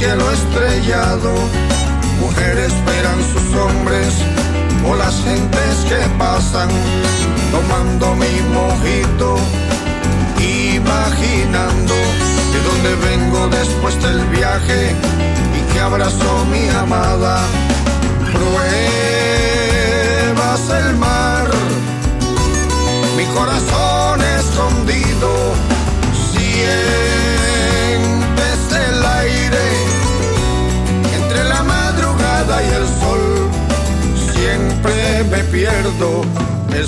cielo estrellado, mujeres esperan sus hombres, o las gentes que pasan, tomando mi mojito, imaginando de dónde vengo después del viaje y que abrazó mi amada. Pruebas el mar, mi corazón escondido, sientes el aire entre la madrugada y el sol. Siempre me pierdo el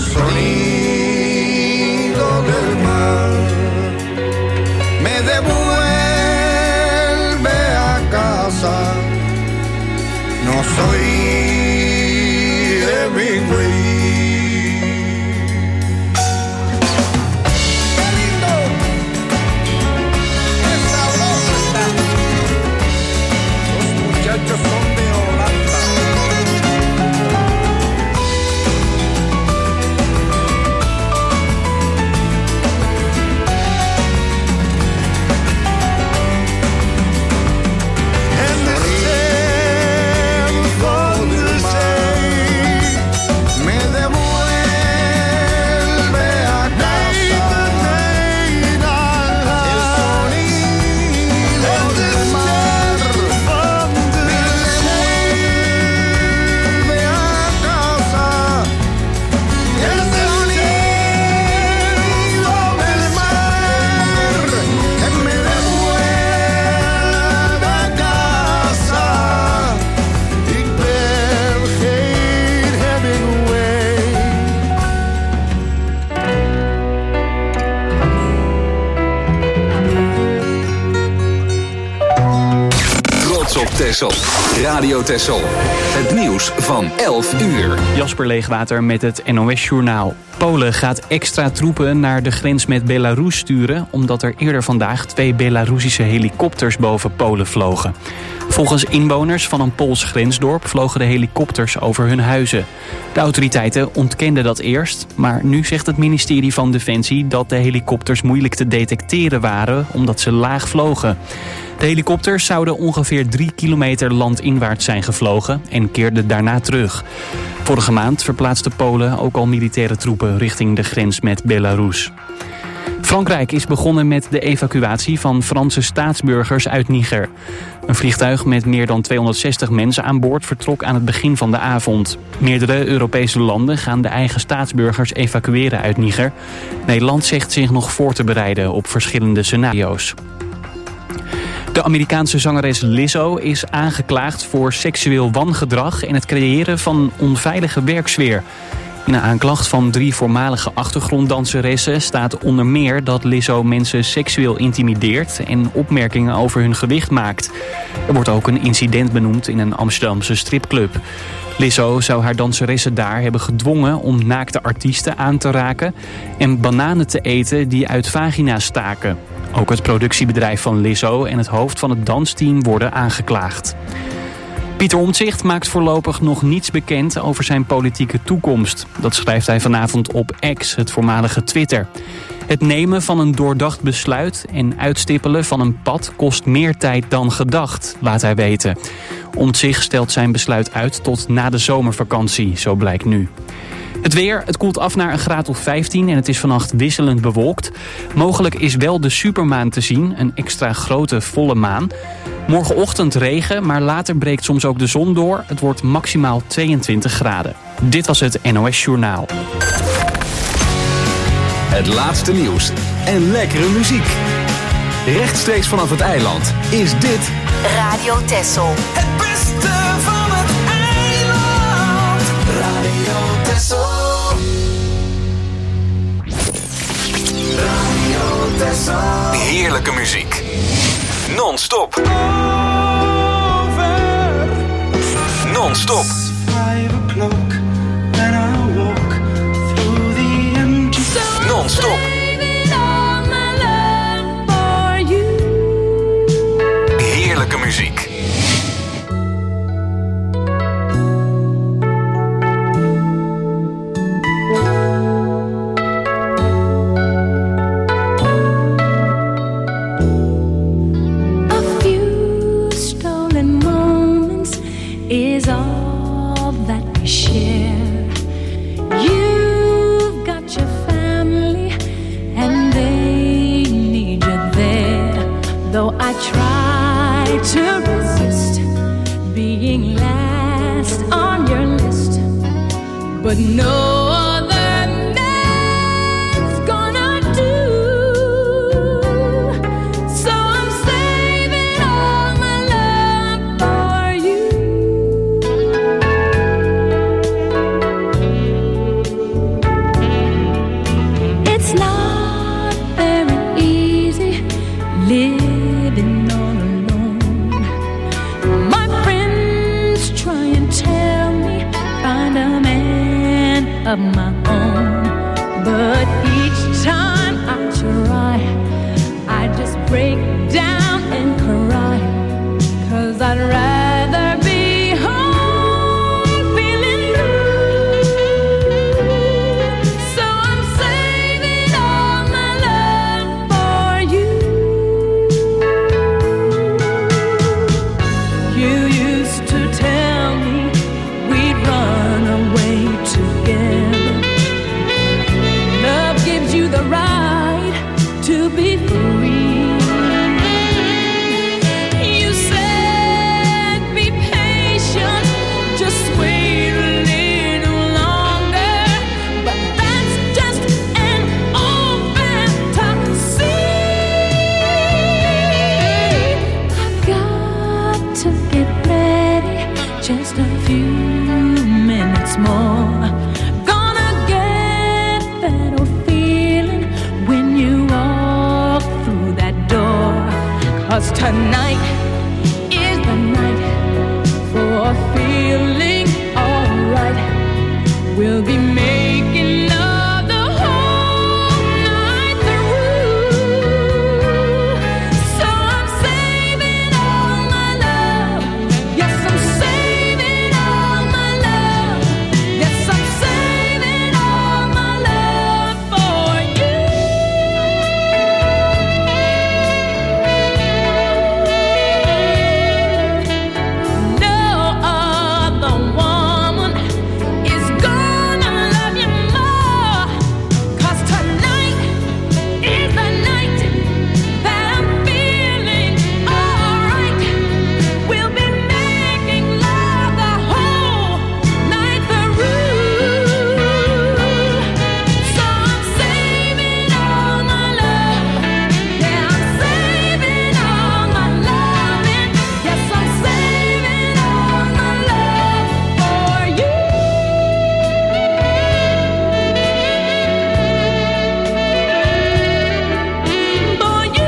sonido del mar. Me devuelve a casa. No soy Hemingway. ¡Qué lindo! ¡Qué sabroso está! Los muchachos son de Holanda. Texel. Radio Texel. Het nieuws van 11 uur. Jasper Leegwater met het NOS-journaal. Polen gaat extra troepen naar de grens met Belarus sturen, omdat er eerder vandaag 2 Belarusische helikopters boven Polen vlogen. Volgens inwoners van een Pools grensdorp vlogen de helikopters over hun huizen. De autoriteiten ontkenden dat eerst, maar nu zegt het ministerie van Defensie dat de helikopters moeilijk te detecteren waren, omdat ze laag vlogen. De helikopters zouden ongeveer 3 kilometer landinwaarts zijn gevlogen en keerden daarna terug. Vorige maand verplaatste Polen ook al militaire troepen richting de grens met Belarus. Frankrijk is begonnen met de evacuatie van Franse staatsburgers uit Niger. Een vliegtuig met meer dan 260 mensen aan boord vertrok aan het begin van de avond. Meerdere Europese landen gaan de eigen staatsburgers evacueren uit Niger. Nederland zegt zich nog voor te bereiden op verschillende scenario's. De Amerikaanse zangeres Lizzo is aangeklaagd voor seksueel wangedrag en het creëren van een onveilige werksfeer. In een aanklacht van 3 voormalige achtergronddanseressen staat onder meer dat Lizzo mensen seksueel intimideert en opmerkingen over hun gewicht maakt. Er wordt ook een incident benoemd in een Amsterdamse stripclub. Lizzo zou haar danseressen daar hebben gedwongen om naakte artiesten aan te raken en bananen te eten die uit vagina's staken. Ook het productiebedrijf van Lizzo en het hoofd van het dansteam worden aangeklaagd. Pieter Omtzigt maakt voorlopig nog niets bekend over zijn politieke toekomst. Dat schrijft hij vanavond op X, het voormalige Twitter. Het nemen van een doordacht besluit en uitstippelen van een pad kost meer tijd dan gedacht, laat hij weten. Omtzigt stelt zijn besluit uit tot na de zomervakantie, zo blijkt nu. Het weer, het koelt af naar een graad of 15 en het is vannacht wisselend bewolkt. Mogelijk is wel de supermaan te zien, een extra grote volle maan. Morgenochtend regen, maar later breekt soms ook de zon door. Het wordt maximaal 22 graden. Dit was het NOS Journaal. Het laatste nieuws en lekkere muziek. Rechtstreeks vanaf het eiland is dit Radio Texel. Het beste van het eiland. Radio Texel. Radio Texel. heerlijke muziek. Non-stop. Non-stop. Non-stop. Heerlijke muziek. A few stars to resist being last on your list, but no other man's gonna do. So I'm saving all my love for you. It's not very easy living all alone. My friends try and tell me find a man of my own, but each time I try, I just break down and cry, 'cause I'd rather be home feeling blue. So I'm saving all my love for you. You used to tell me we'd run away together. Love gives you the right to be free. You said be patient, just wait a little longer, but that's just an old fantasy. I've got to get ready, just a few minutes more. Gonna get that old feeling when you walk through that door, 'cause tonight is the night for feeling alright. We'll be making love the whole night through. So I'm saving all my love. Yes, I'm saving all my love. Yes, I'm saving all my love for you. No other woman is gonna love you more, 'cause tonight is the night that I'm feeling alright. We'll be making love the whole night through. So I'm saving all my love. Yeah, I'm saving all my loving. Yes, I'm saving all my love for you. For you.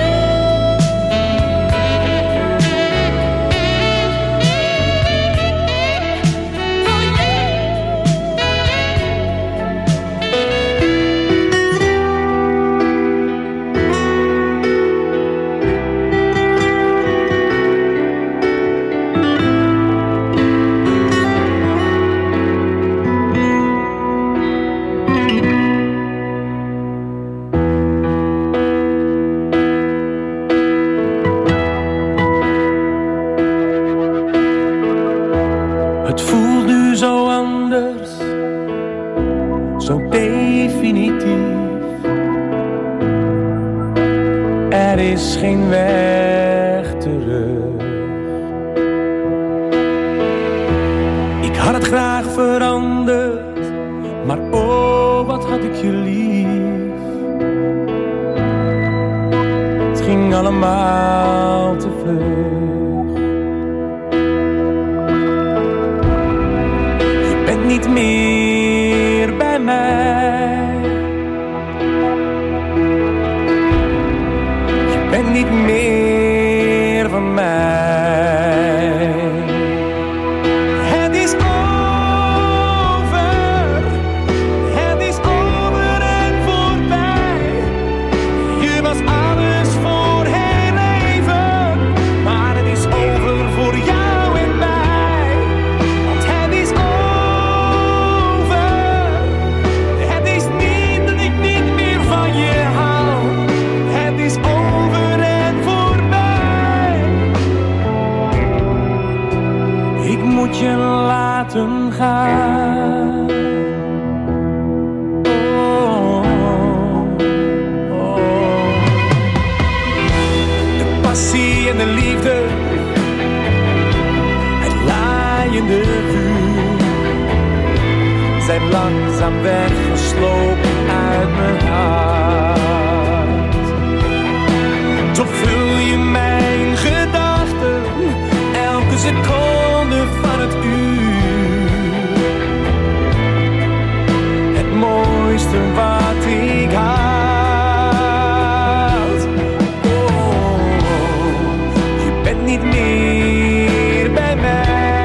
Het voelt nu zo anders, zo definitief. Er is geen weg terug. Ik had het graag veranderd, maar oh, wat had ik je lief. Het ging allemaal te vlug. Je bent niet meer bij mij. Je bent niet meer van mij. Het is over. Het is over en voorbij. Je was alles voor heel even, maar het is over voor jou en mij. Want het is over. Het is niet dat ik niet meer van je hou. Het is over en voorbij. Ik moet je laten gaan. De passie en de liefde zijn langzaam weggeslopen uit mijn hart. Toch vul je mijn gedachten elke seconde van het uur. Het mooiste wat ik had. Oh, je bent niet meer bij mij.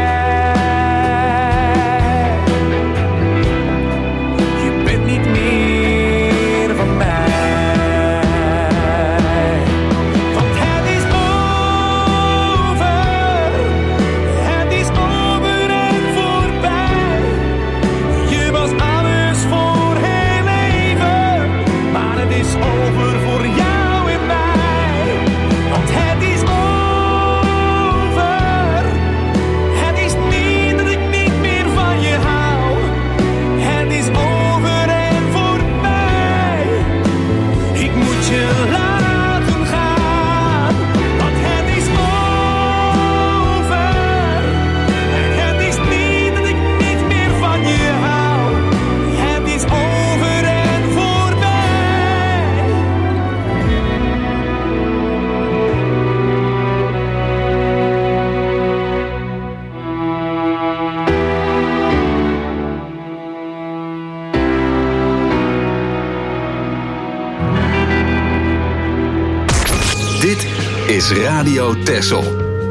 Is Radio Texel.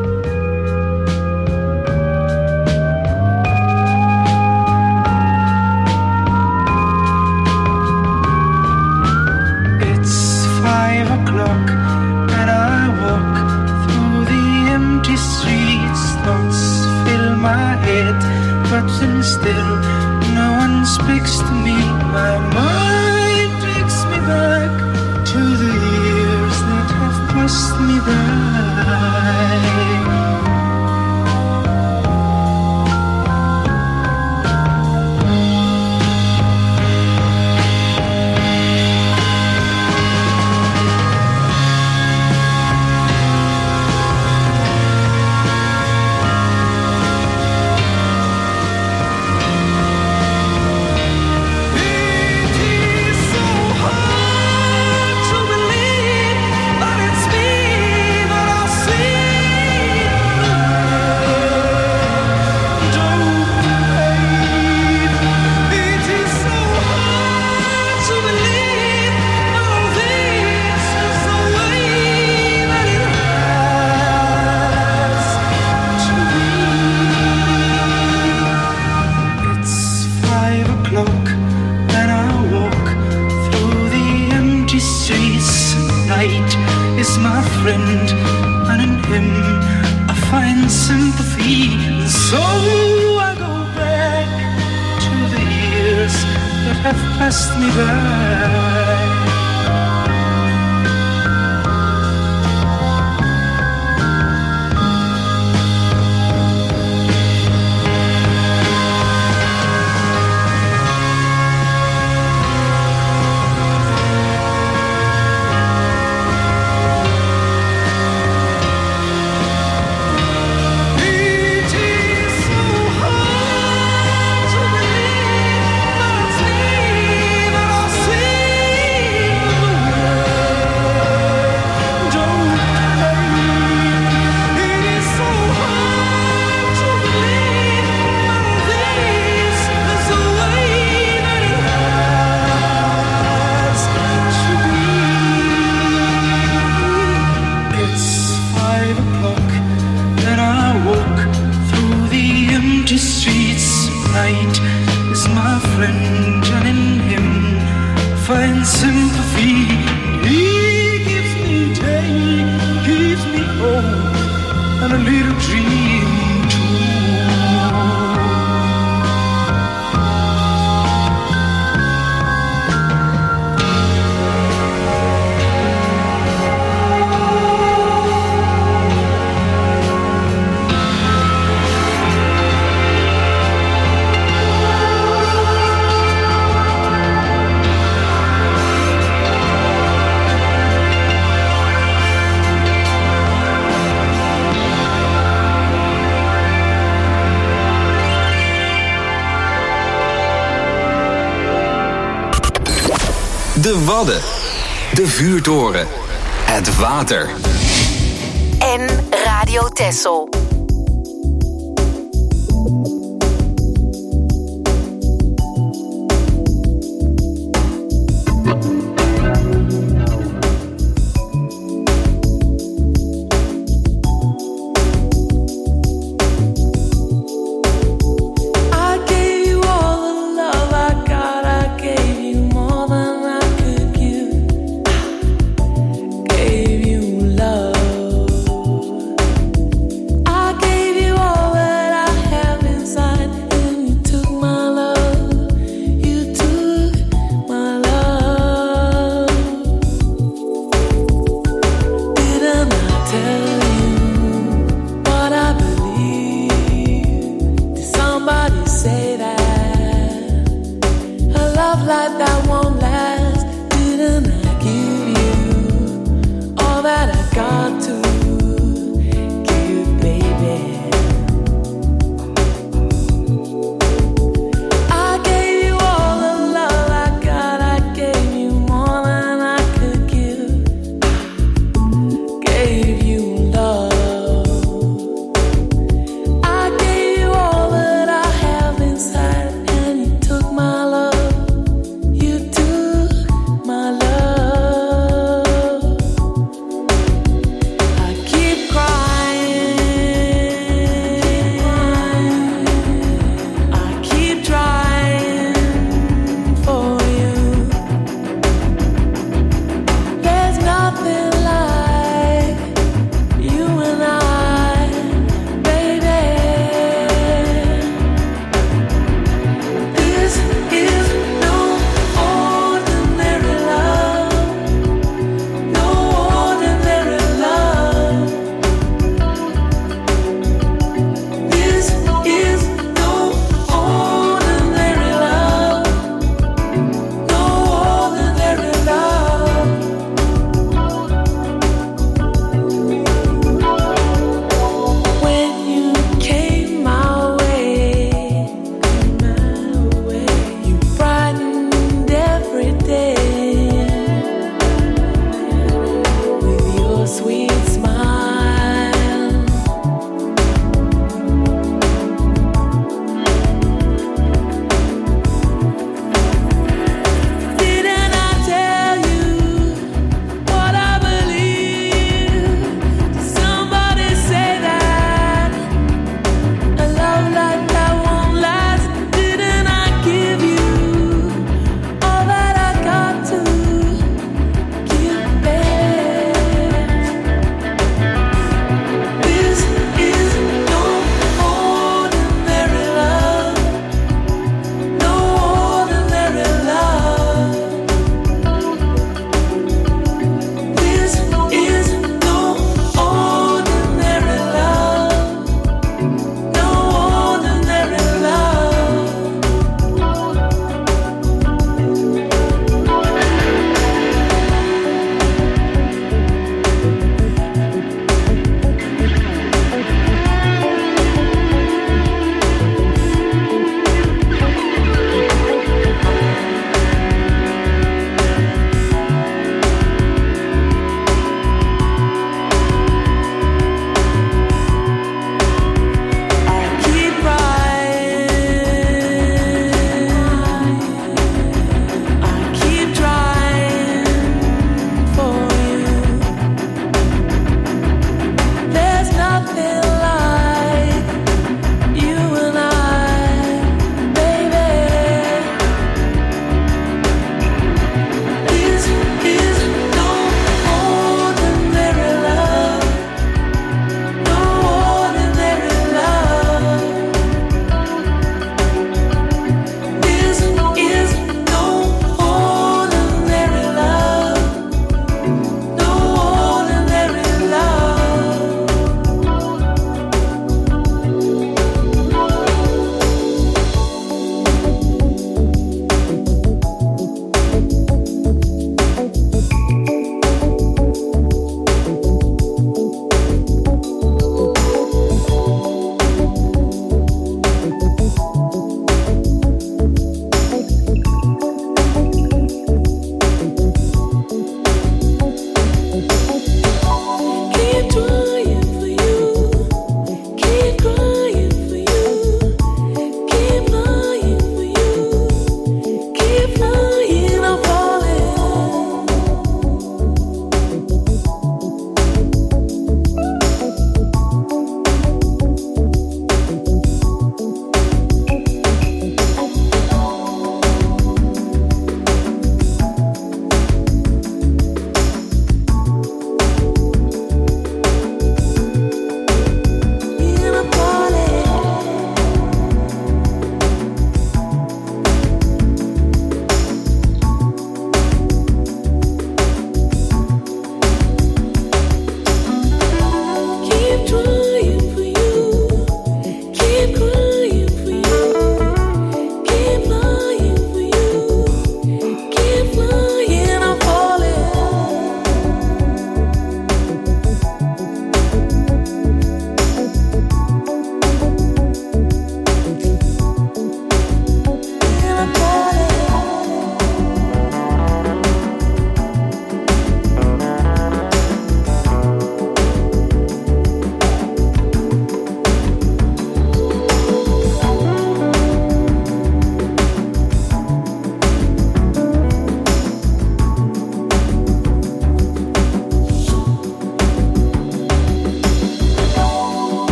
It's 5 o'clock and I walk through the empty streets. Thoughts fill my head, but then still no one speaks to me. My mind takes me back to the years that have passed me by. De Wadden. De Vuurtoren. Het water. En Radio Texel. I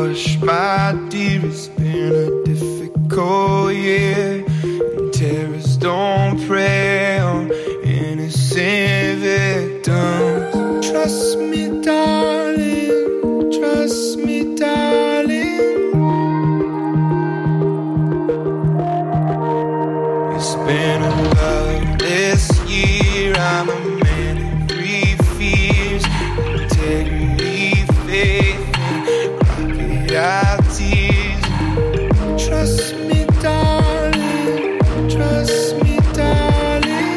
Hush, my dear, it's been a difficult year, and terrorists don't prey on innocent victims. Trust me, darling, trust me, darling. It's been a loveless year, I'm a man of three fears: integrity, faith, and crocodile tears. Trust me, darling, trust me, darling.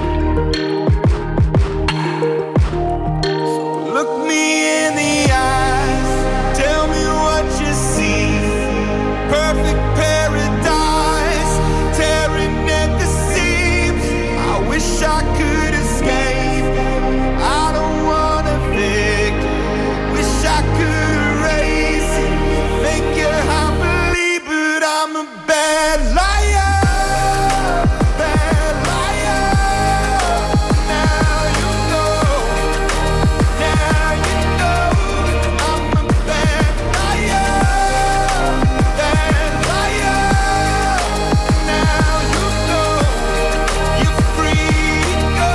So look me in the eyes, tell me what you see. Perfect paradise, tearing at the seams. I wish I could escape, I don't wanna fake. Wish I could erase it, make you happily, but I'm a bad liar, bad liar. Now you know, now you know. I'm a bad liar, bad liar. Now you know, you're free to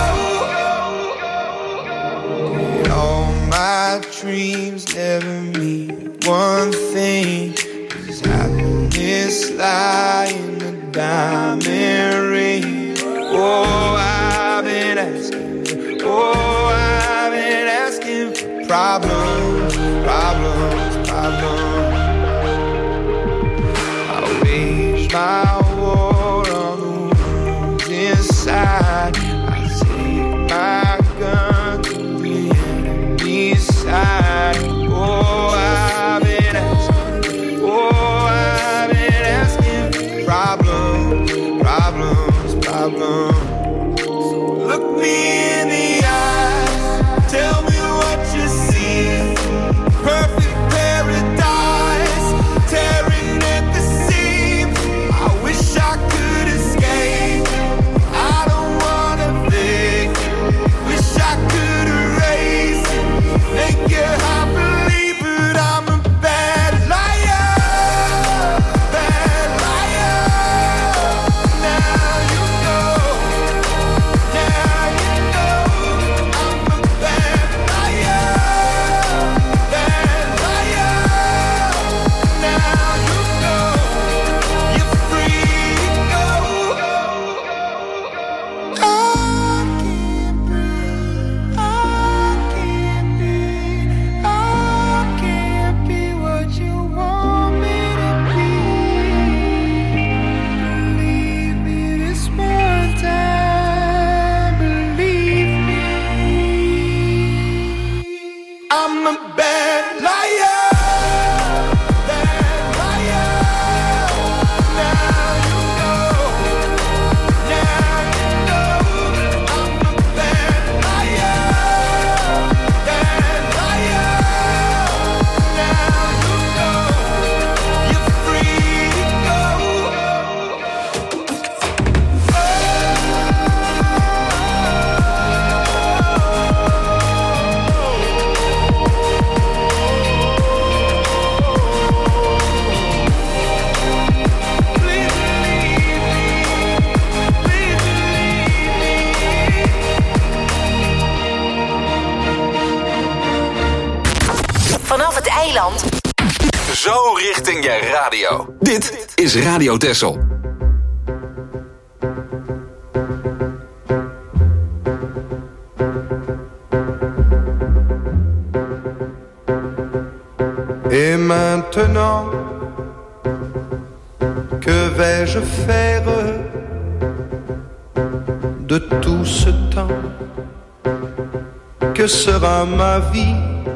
go. All my dreams never mean one thing. Does happiness lie in a diamond ring? Oh, I've been asking, oh, I've been asking for problems, problems, problems. I wage my war on the ones inside. I take my gun to the enemy's side. Oh, I've been asking, oh, I've been asking for problems, problems, problems. So look me in the eyes, tell me what you see. Perfect paradise, tearing at the seams. I wish I could escape, I don't wanna fake. Wish I could erase it, make you happily, but I'm a bad liar, bad liar. Now you know, now you know. I'm a bad liar, bad liar. Now you know, you're free to go. I can't breathe, I can't breathe, I can't be what you want me to be. Believe me this one time, believe me. I'm a bad liar, bad liar. Now you know, now you know. I'm a bad liar, bad liar. Now you know, you're free to go. Please believe me, please believe me. Vanaf het eiland Zo richting je radio. Dit is Radio Texel. Et maintenant, que vais-je faire de tout ce temps? Que sera ma vie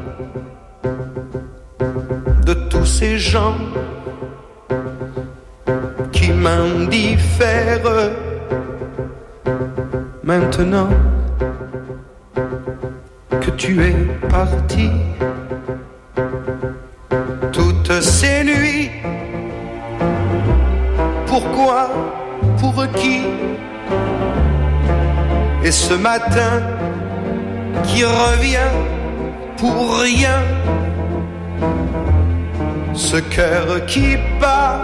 de tous ces gens qui m'indiffèrent? Maintenant que tu es parti, toutes ces nuits, pourquoi, pour qui? Et ce matin qui revient pour rien, ce cœur qui bat.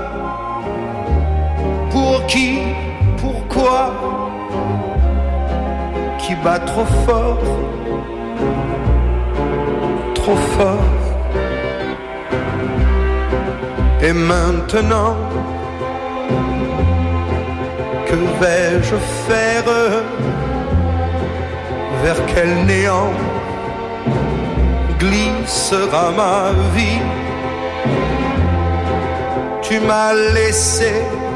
Pour qui, pourquoi, qui bat trop fort, trop fort. Et maintenant, que vais-je faire? Vers quel néant glissera ma vie? Tu m'as laissé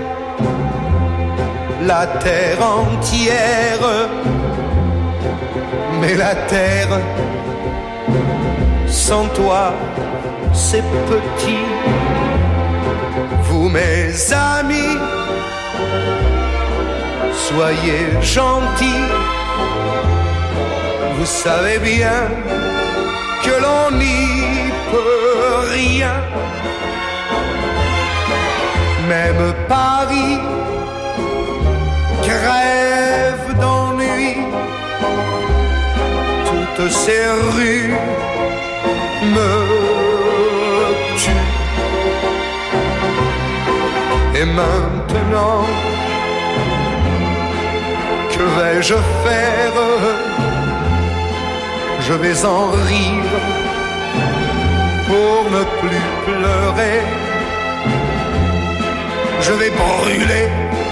la terre entière, mais la terre sans toi c'est petit. Vous mes amis, soyez gentils, vous savez bien que l'on n'y peut rien. Même Paris crève d'ennui, toutes ces rues me tuent. Et maintenant, que vais-je faire? Je vais en rire pour ne plus pleurer. Je vais brûler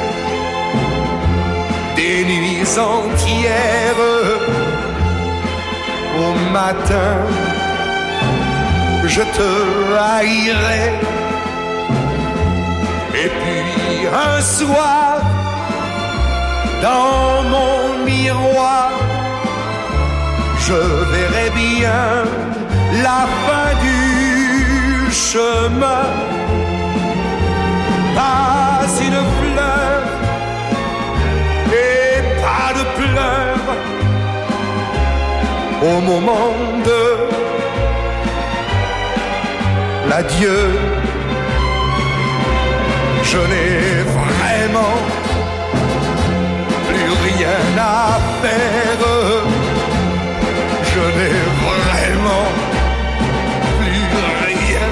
des nuits entières. Au matin, je te haïrai. Et puis un soir, dans mon miroir, je verrai bien la fin du chemin. Pas une fleur et pas de pleurs au moment de l'adieu. Je n'ai vraiment plus rien à faire. Je n'ai vraiment plus rien.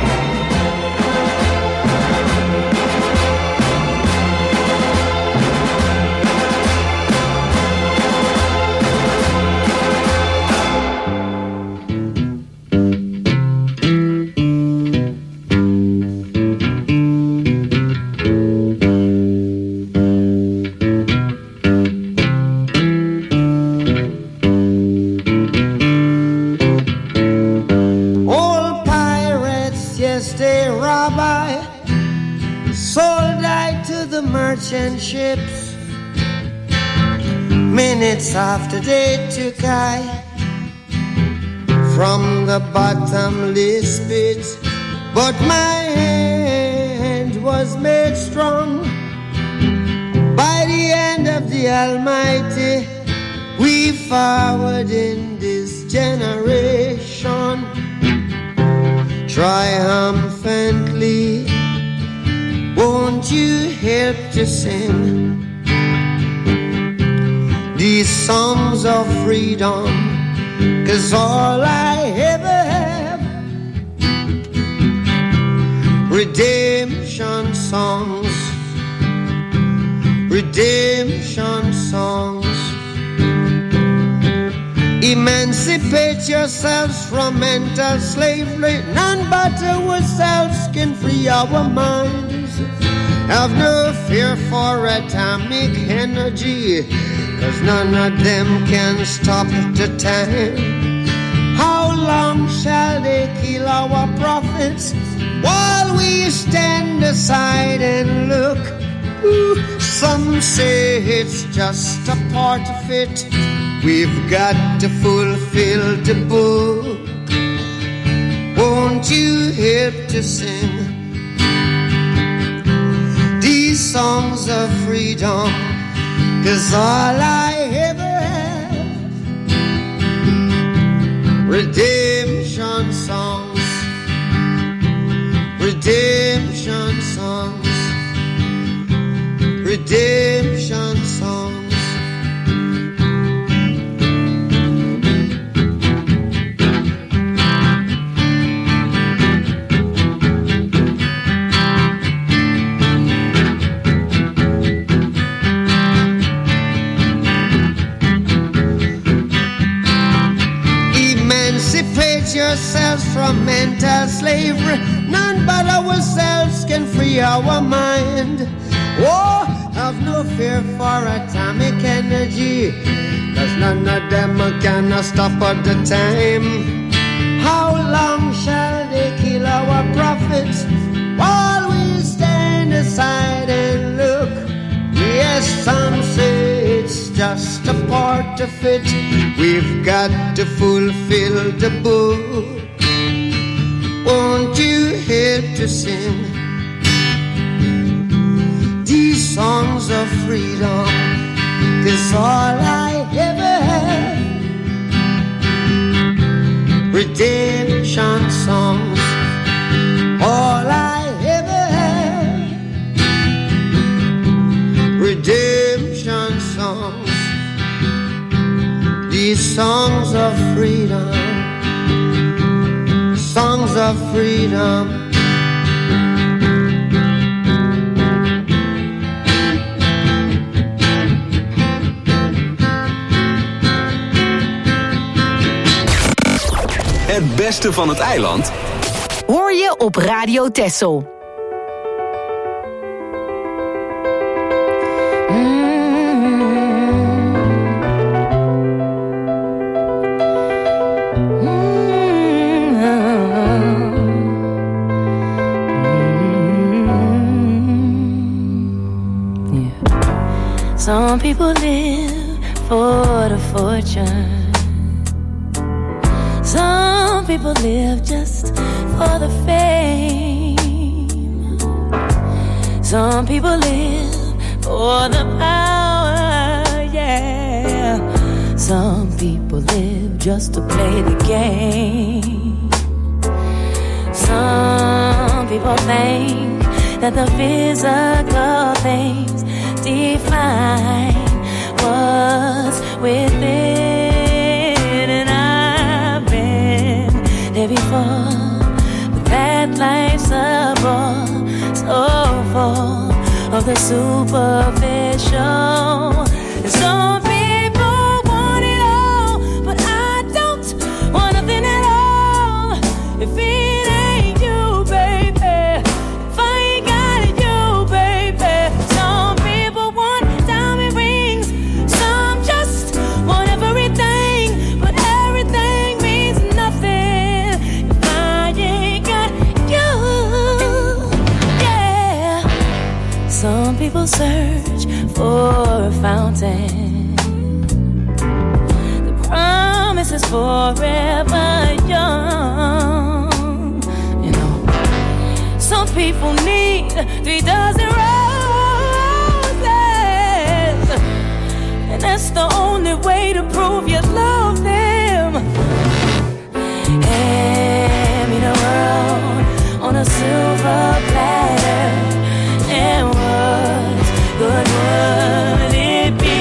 Merchant ships, minutes after they took I from the bottomless pit, but my hand was made strong by the hand of the Almighty. We forward in this generation triumphantly. Won't you help to sing these songs of freedom? 'Cause all I ever have, redemption songs, redemption songs. Emancipate yourselves from mental slavery. None but ourselves can free our minds. Have no fear for atomic energy, 'cause none of them can stop the time. How long shall they kill our prophets while we stand aside and look? Ooh, some say it's just a part of it. We've got to fulfill the book. Won't you help to sing these songs of freedom? 'Cause all I ever have, redemption songs, redemption songs, redemption songs. mental slavery. None but ourselves can free our mind. Oh, have no fear for atomic energy, 'cause none of them can stop at the time. How long shall they kill our prophets while we stand aside and look? Yes, some say it's just a part of it. We've got to fulfill the book. Won't you help to sing these songs of freedom? 'Cause all I ever had, redemption songs, all I ever had, redemption songs, these songs of freedom, songs of freedom. Het beste van het eiland hoor je op Radio Texel. Some people live for the fortune. Some people live just for the fame. Some people live for the power, yeah. Some people live just to play the game. Some people think that the physical things define what's within, and I've been there before, but that life's a bore, so full of the superficial. And some people want it all, but I don't want nothing at all. If it ain't you, baby, if I ain't got it, you, baby. Some people want diamond rings, some just want everything, but everything means nothing if I ain't got you. Yeah. Some people search for a fountain. The promise is forever young. You know, some people need 3 dozen roses, and that's the only way to prove you love them. Hand me the world on a silver platter, and what good would it be?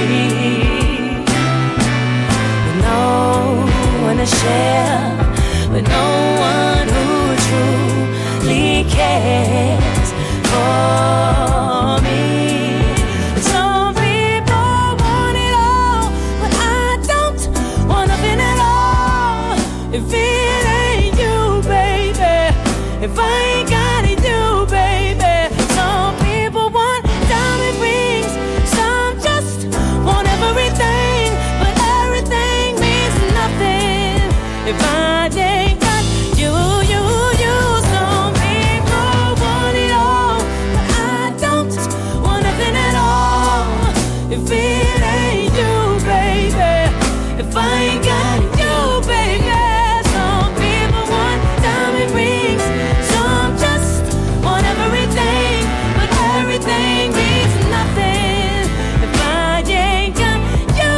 With no one to share, with no one who truly cares for me. Some people want it all, but I don't want nothing at all. If it ain't you, baby, if I ain't got it, you, baby. Some people want diamond rings, some just want everything, but everything means nothing if I ain't got you, you, you. Some people want it all, but I don't want nothing at all. If it ain't you, baby, if I ain't got you, baby. Some people want diamond rings, some just want everything, but everything means nothing if I ain't got you.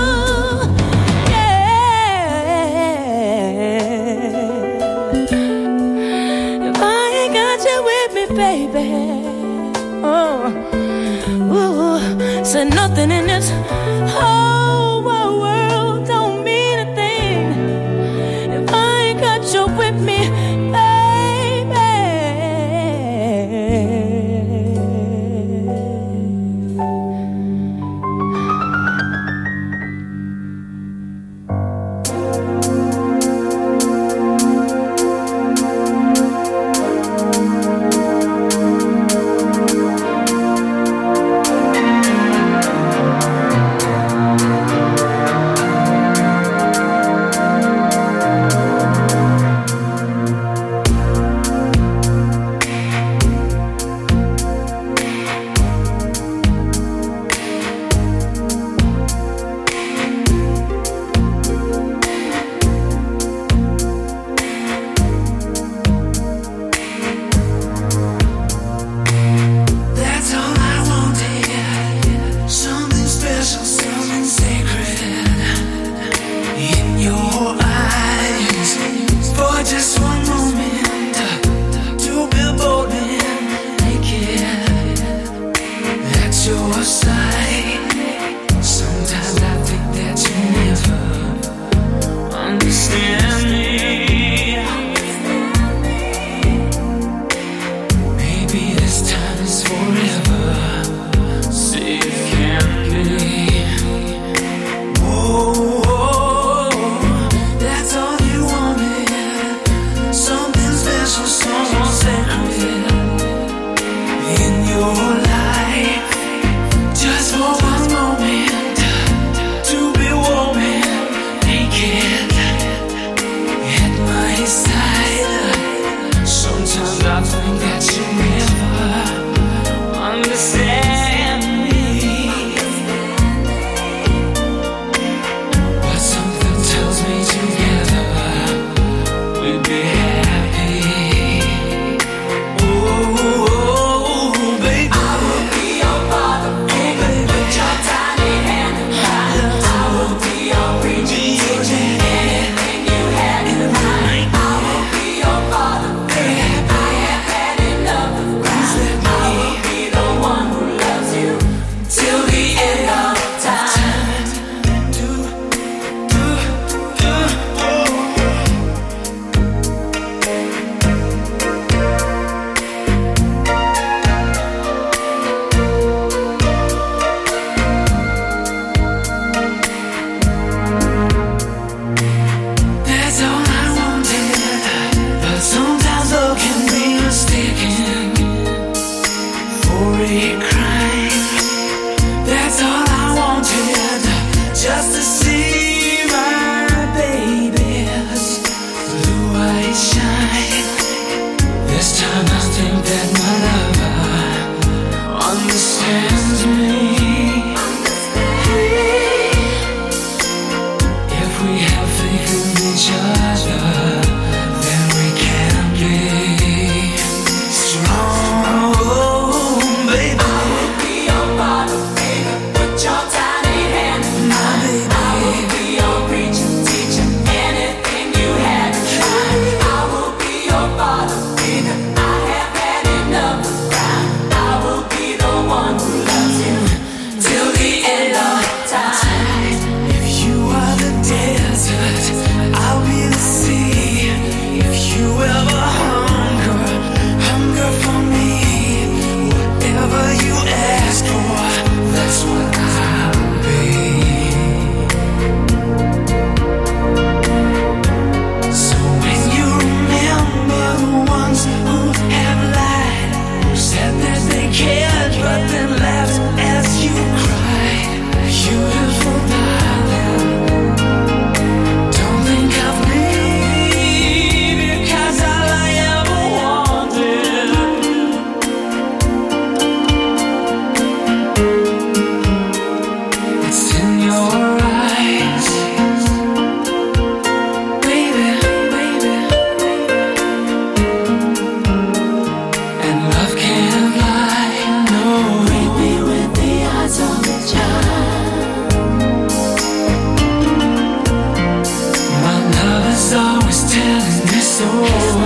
Yeah. If I ain't got you with me, baby. Oh, ooh, said nothing in this whole world don't mean a thing if I ain't got you with me, baby.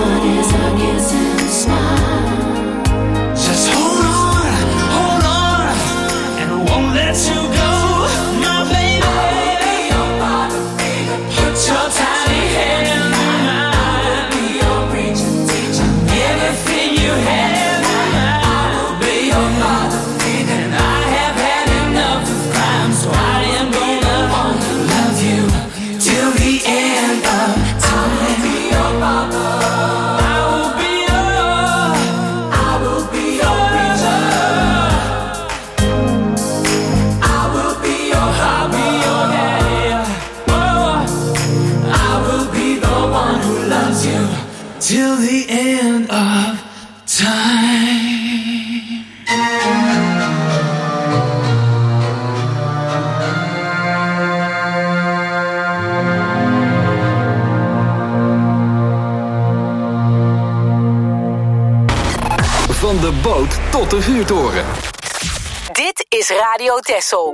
as I kiss and smile. Just hold on, and I won't let you go, my baby. I will be your father, baby. Put your tiny hand in mine. I will be your preacher, teacher. Everything you have in mind. I will be your father, baby. And I have had enough of crime, so I am gonna love you till the end of time. I will be your father. Till the end of time. Van de boot tot de vuurtoren. Dit is Radio Texel.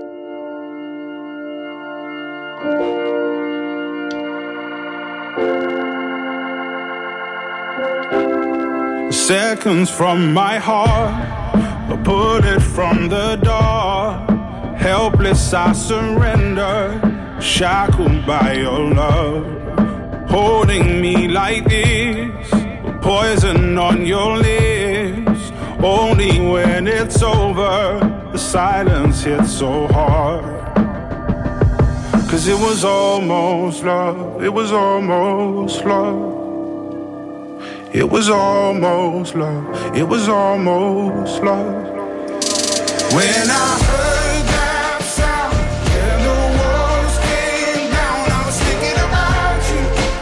Seconds from my heart, a bullet from the dark. Helpless I surrender, shackled by your love. Holding me like this, poison on your lips. Only when it's over, the silence hits so hard. 'Cause it was almost love, it was almost love. It was almost love, it was almost love. When I heard that sound and the walls came down, I was thinking about you.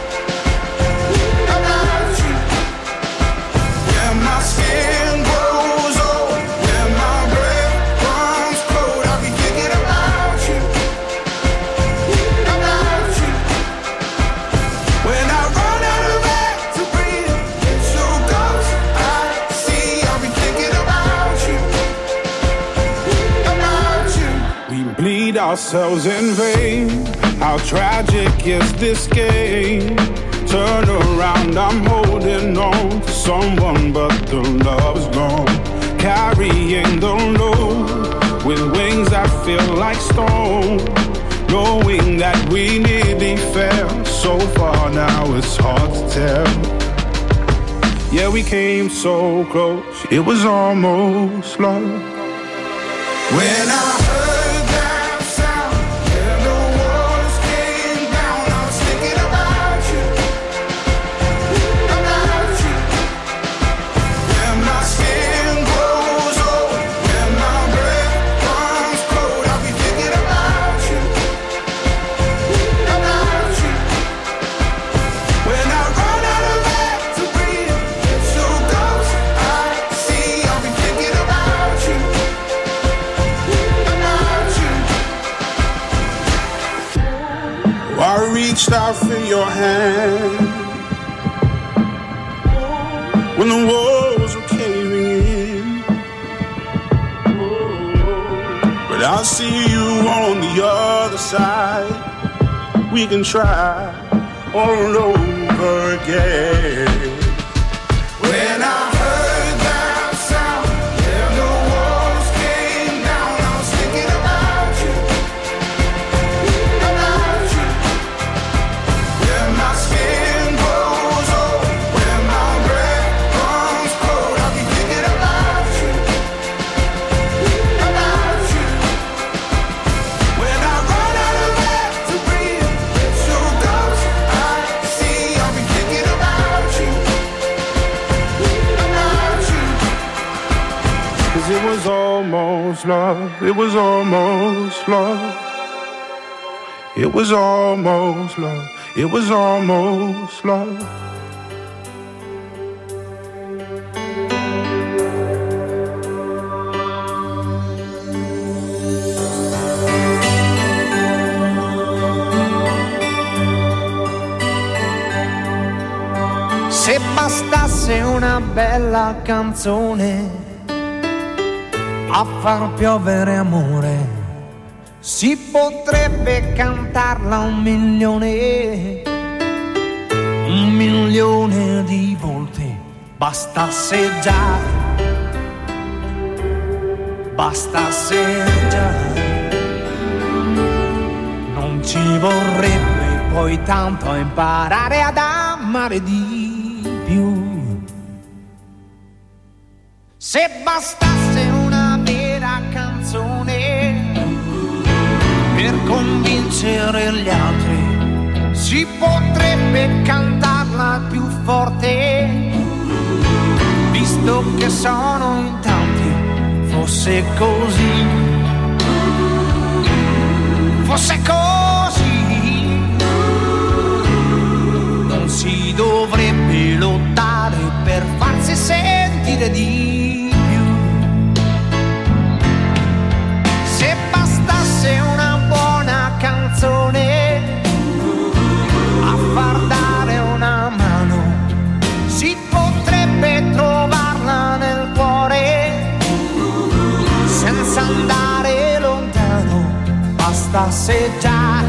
When my skin grows old, when my breath runs cold, I'll be thinking about you. When I run out of air to breathe, it's your ghost I see. I'll be thinking about you. We bleed ourselves in vain. How tragic is this game? Turn around, I'm holding on to someone, but the love's gone. Carrying the load with wings that feel like stone. Knowing that we nearly fell so far, now it's hard to tell. Yeah, we came so close, it was almost love. When I heard that sound and the walls came down, I was thinking about you. When my skin grows old, when my breath runs cold, I'll be thinking about you. When I run out of air to breathe, it's your ghost I see. I'll be thinking about you. I reached out for your hand when the walls were caving in, but I see you on the other side. We can try all over again. When I heard that sound and the walls came down, I was thinking about you. When my skin grows old, when my breath runs cold, I'll be thinking about you. When I run out of air to breathe, it's your ghost I see. I'll be thinking about you. 'Cause it was almost love, it was almost love. It was almost love, it was almost love. Se bastasse una bella canzone a far piovere amore, si potrebbe cantarla 1 milione di volte. basta assaggiare, non ci vorrebbe poi tanto imparare ad amare di più. Se bastasse una vera canzone per convincere gli altri, si potrebbe cantarla più forte, visto che sono in tanti. Fosse così, non si dovrebbe lottare per farsi sentire di più. Se bastasse una buona canzone a far dare una mano, si potrebbe trovarla nel cuore senza andare lontano. Basta assaggiare,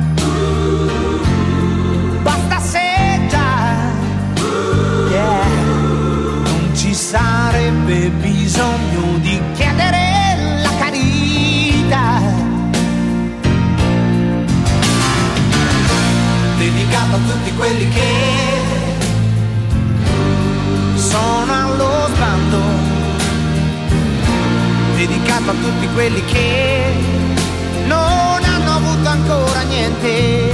yeah. Non ci sarebbe bisogno di chiedere la carità, dedicato a tutti quelli che sono allo sbando, dedicato a tutti quelli che non hanno avuto ancora niente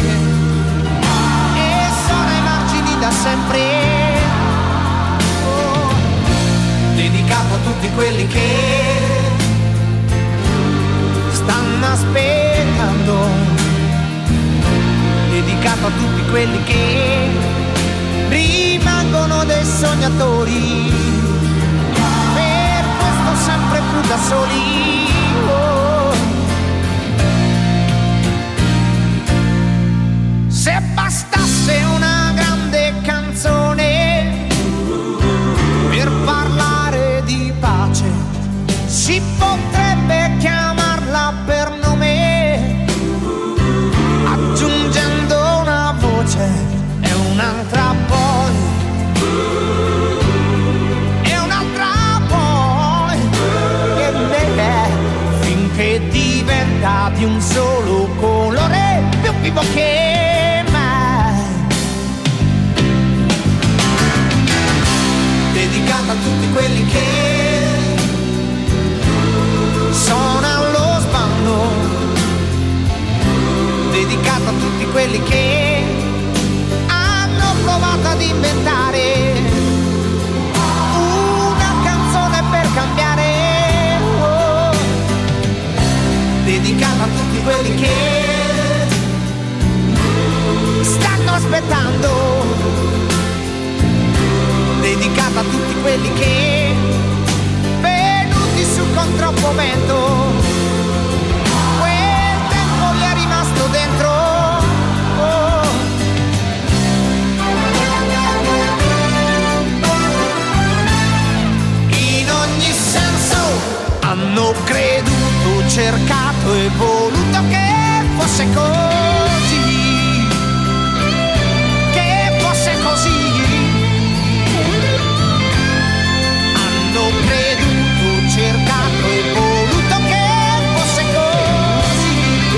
e sono ai margini da sempre. Oh, dedicato a tutti quelli che stanno aspettando, dedicato a tutti quelli che rimangono dei sognatori, sempre più da soli. Oh. Se bastasse una grande canzone per parlare di pace, si potrebbe chiamarla per nome, aggiungendo una voce e un'altra poi, finché diventa di un solo colore, più vivo che mai. Dedicata a tutti quelli che sono allo sbando, dedicata a tutti quelli che hanno provato ad inventare una canzone per cambiare, dedicata a tutti quelli che stanno aspettando, dedicata a tutti quelli che venuti su con troppo vento, quel tempo gli è rimasto dentro. Oh. In ogni senso hanno creduto, cercato e voluto che fosse così, che fosse così. Hanno creduto, cercato e voluto che fosse così.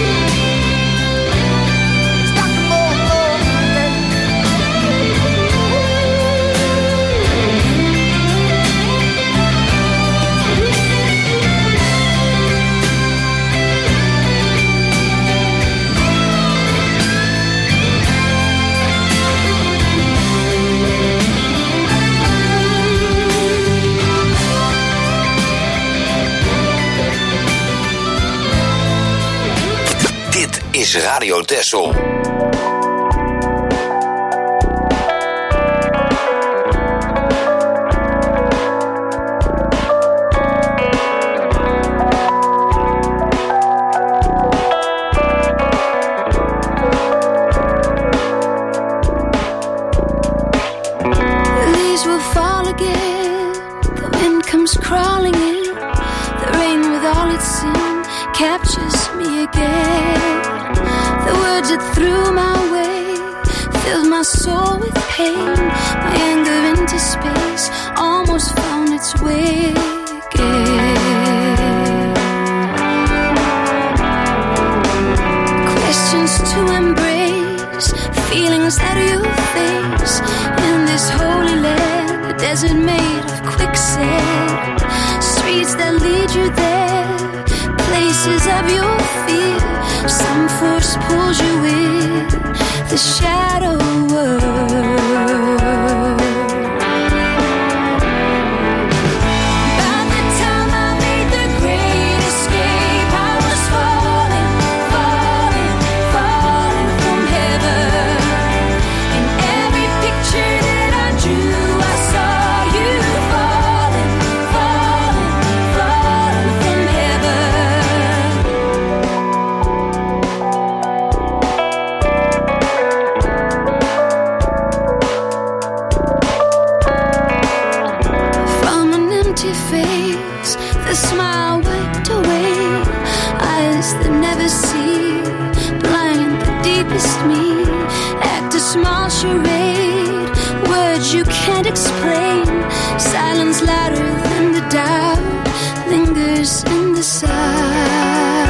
Is Radio Texel. Leaves will fall again, the wind comes crawling in, the rain with all its sin captures me again. The words it threw my way filled my soul with pain, my anger into space, desert made of quicksand, streets that lead you there, places of your fear. Some force pulls you in the shadow world. The smile wiped away, eyes that never see, blind the deepest me, act a small charade, words you can't explain, silence louder than the doubt, lingers in the side.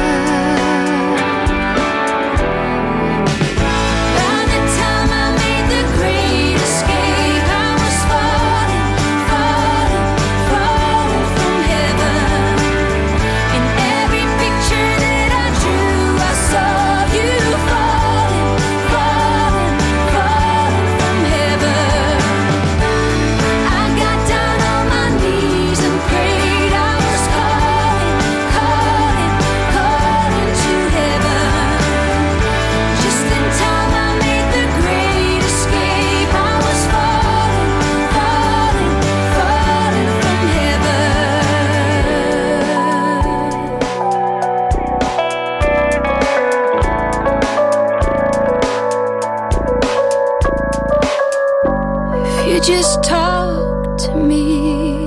Just talk to me.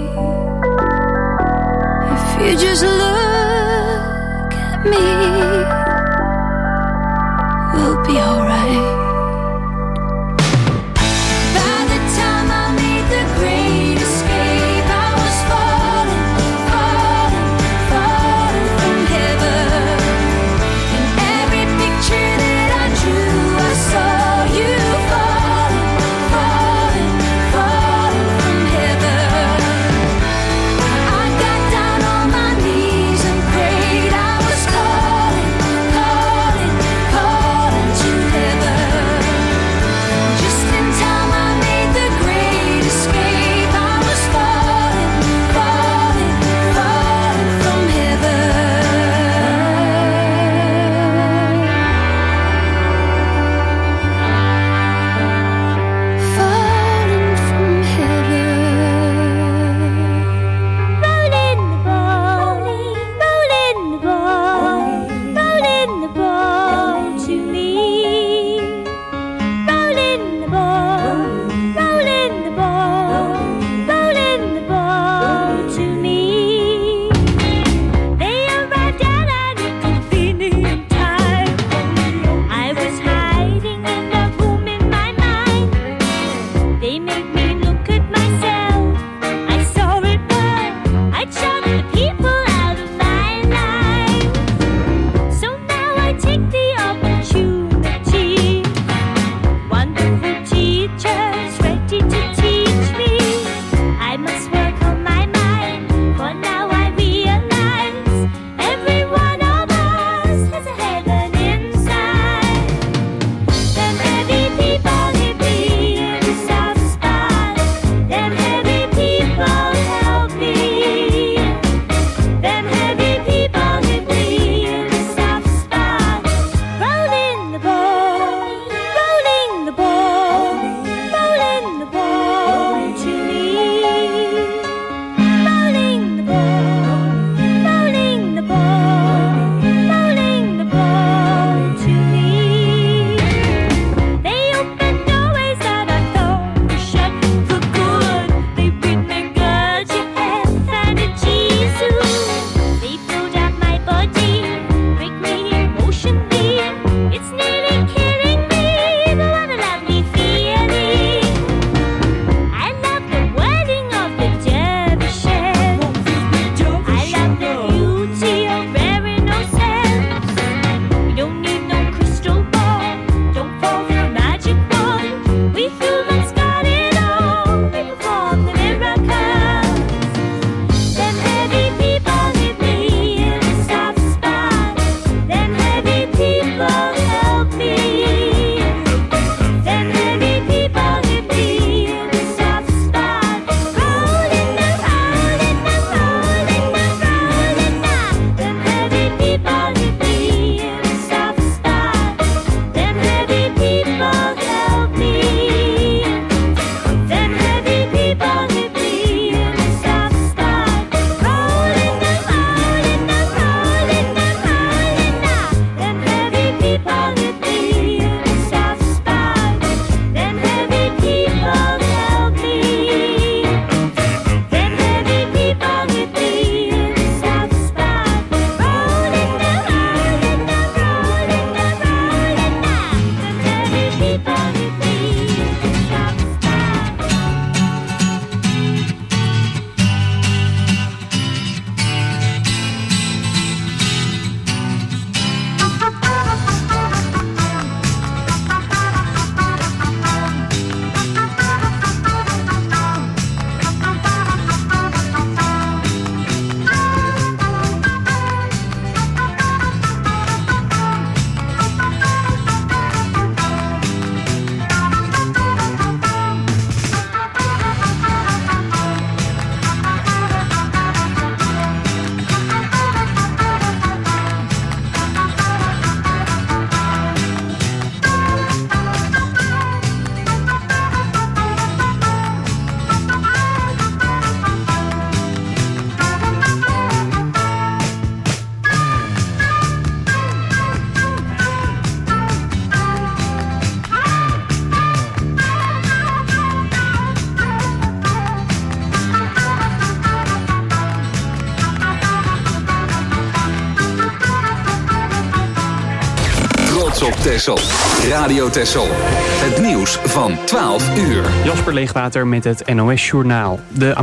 If you just look at me, we'll be alright. By the time I made the great escape, I was falling, falling, falling from heaven. In every picture that I drew, I saw you falling, falling, falling from heaven. I got down on my knees and prayed. I was calling, calling, calling to heaven. trots op Texel. Radio Texel. Het nieuws van 12 uur. Jasper Leegwater met het NOS Journaal. De